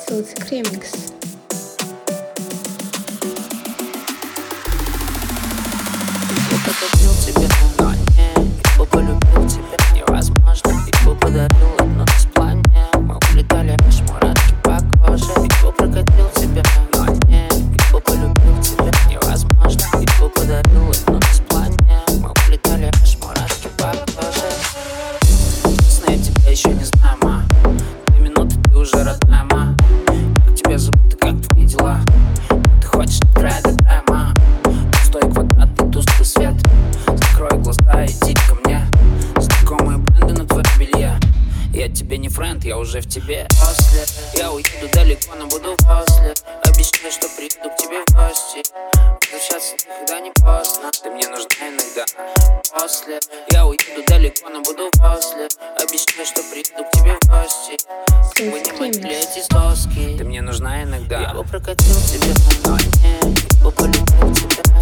Суцик ремикс. Подарил тебе, но не Ибо полюбил тебя невозможно. Ибо подарил одно бесплание. Мы улетали аж мурашки по коже. Ибо прокатил тебя, но не Ибо полюбил тебя невозможно. Ибо подарил одно бесплание. Мы улетали аж мурашки по коже. Честно, я тебя еще не знаю, ма. 2 минуты, ты уже родная, ма. Как тебя зовут и как твои дела? Ты хочешь от края до края, ма. Пустой квадрат и тусклый свет. Закрой глаза, иди ко мне. Знакомые бренды на твоем белье. Я тебе не френд, я уже в тебе. После я уеду далеко, но буду после. Обещаю, что приеду к тебе в гости. Возвращаться никогда не поздно. Ты мне нужна иногда. После я уеду далеко, но буду после. Обещаю, что приеду к тебе в гости. Вынимать эти соски. Ты мне нужна иногда. Я бы прокатил тебе, но не Ибо полюбил тебя